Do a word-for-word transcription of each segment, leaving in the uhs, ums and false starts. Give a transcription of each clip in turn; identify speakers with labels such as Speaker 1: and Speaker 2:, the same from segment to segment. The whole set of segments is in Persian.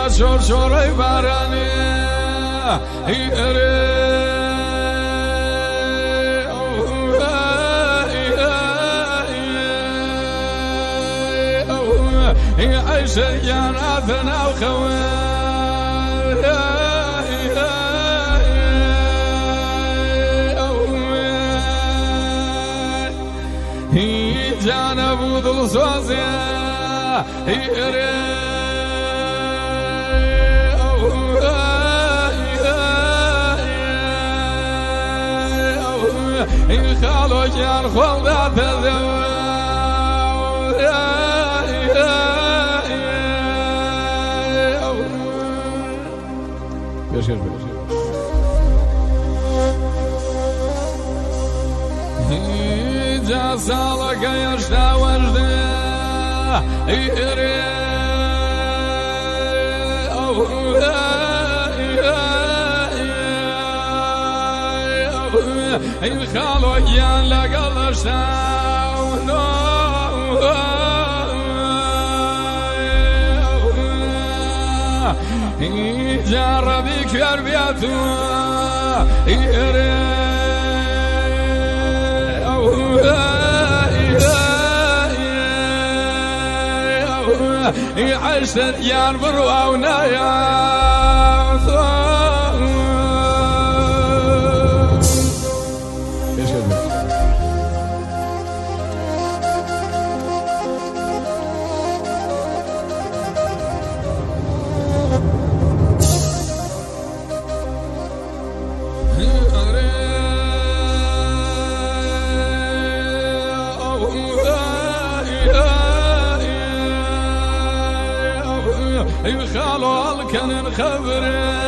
Speaker 1: شور شورای بارانی عيش جناتنا وخوان هي جانب وذل صوزيا هي خالو جان خلدات الذوق Yaşar böyle. Hica sağlık yaşta vardı. İri. İlhalo yanla kalırsa. جربي كربياتو عشت ينبر ونايا خالو كان نخبر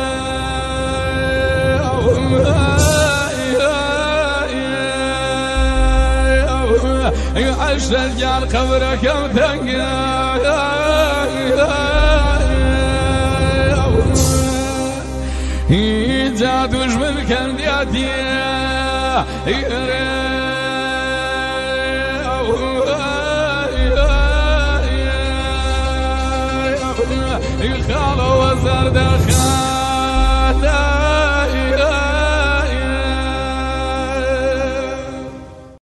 Speaker 1: عشت جال خبرك كم تنقى جادوش من كان دياتي خالو وزر داخل